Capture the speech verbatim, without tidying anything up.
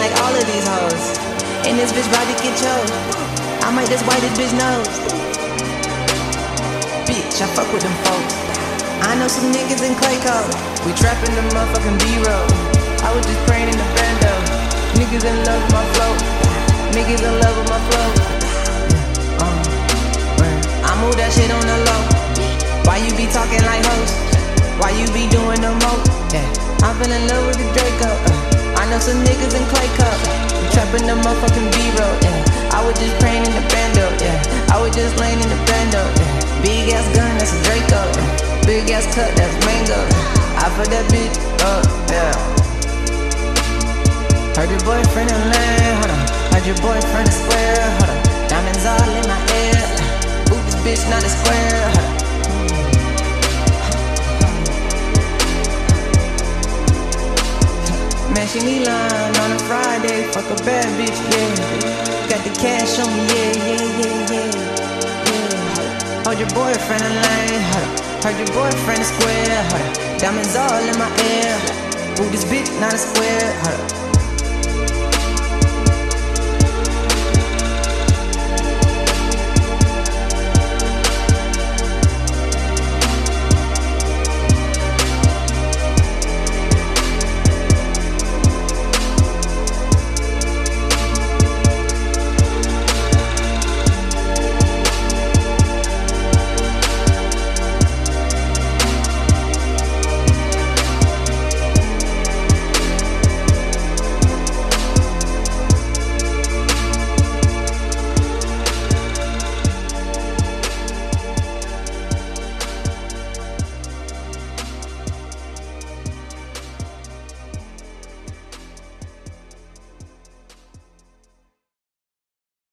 like all of these hoes. And this bitch about to get chose. I might just wipe this bitch nose. Bitch, I fuck with them folks. I know some niggas in Clayco. We trapping the motherfucking B-roll. I was just praying in the bando. Niggas in love with my flow. Niggas in love with my flow. uh, I move that shit on the low. Why you be talking like hoes? Why you be doing the most? Yeah. I'm in love with the Draco. uh, I know some niggas in Clayco. We trapping the motherfucking B-roll. Yeah. I was just praying in the bando. Yeah. I was just laying in the bando. Yeah. Big ass gun, that's a Draco. Yeah. Big ass cut, that's mango. I put that bitch up, yeah. Heard your boyfriend in land, hold on. Heard your boyfriend is square, hold on. Diamonds all in my ear. Ooh, this bitch not a square, hold on. Man, she need line on a Friday. Fuck a bad bitch, yeah. Got the cash on me, yeah, yeah, yeah, yeah, yeah. Hold your boyfriend in lane, hold on. Heard your boyfriend is square, hold up. Diamonds all in my ear. Ooh, this bitch not a square, hold up.